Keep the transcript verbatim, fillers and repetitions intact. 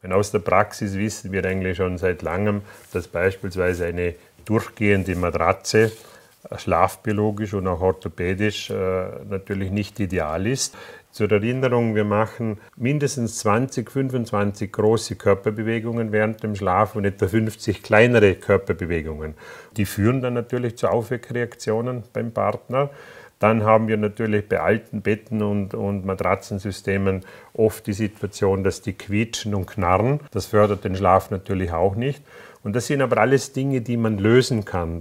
Aus der Praxis wissen wir eigentlich schon seit langem, dass beispielsweise eine durchgehende Matratze schlafbiologisch und auch orthopädisch äh, natürlich nicht ideal ist. Zur Erinnerung, wir machen mindestens zwanzig, fünfundzwanzig große Körperbewegungen während dem Schlaf und etwa fünfzig kleinere Körperbewegungen. Die führen dann natürlich zu Aufweckreaktionen beim Partner. Dann haben wir natürlich bei alten Betten und, und Matratzensystemen oft die Situation, dass die quietschen und knarren. Das fördert den Schlaf natürlich auch nicht. Und das sind aber alles Dinge, die man lösen kann.